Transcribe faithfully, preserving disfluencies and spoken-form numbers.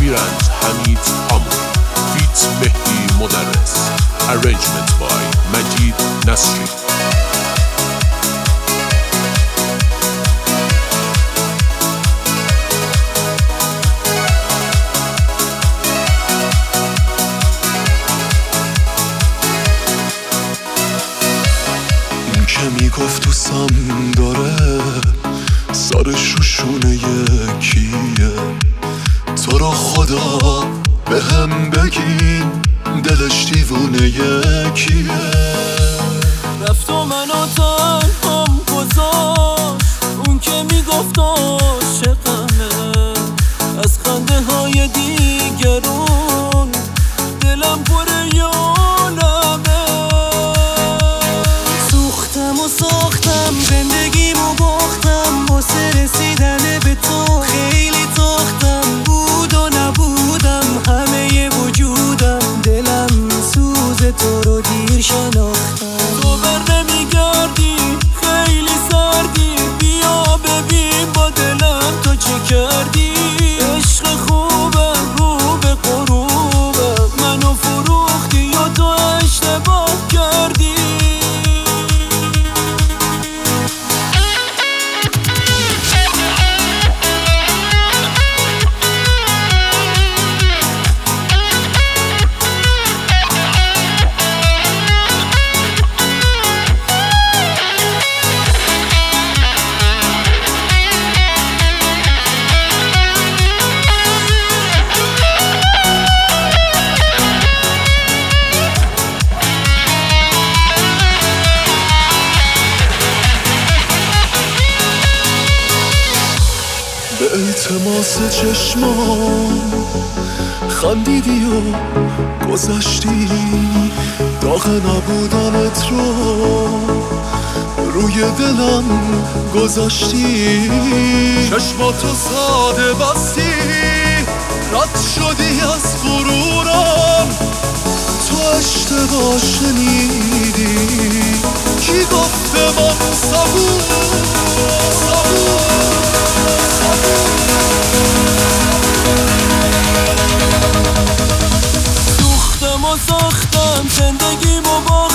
Mirand Hamid Amur, feat Mehdi Modarres, arrangement by Majid Nasri. که میگفت تو سم داره سرش رو شونه یکیه، تو رو خدا به هم بگین دلش دیوونه یکیه. رفت و منو تنهام گذاشت، اون که میگفت عاشقمه، از خنده های دیگرون دلم پر یالمه. سوختم و ساختم زندگیمو باختم، واسه رسیدن به تو خیلی تاختم. بود و نبودم همه وجودم، دلم سوز تو رو دیر شناختم. تو بر نمیگردی خیلی سردی، بیا ببین با دلم تو چه کردی. عشق خوبه رو به غروبه، منو فروختی یا تو اشتباه کردی. به التماس چشمام خندیدی و گذشتی، داغ نبودنت رو روی دلم گذاشتی. چشماتو ساده بستی، رد شدی از غرورم، تو اشتباه شنیدی. کی گفته من صبور صبور سوختم و ساختم زندگیمو با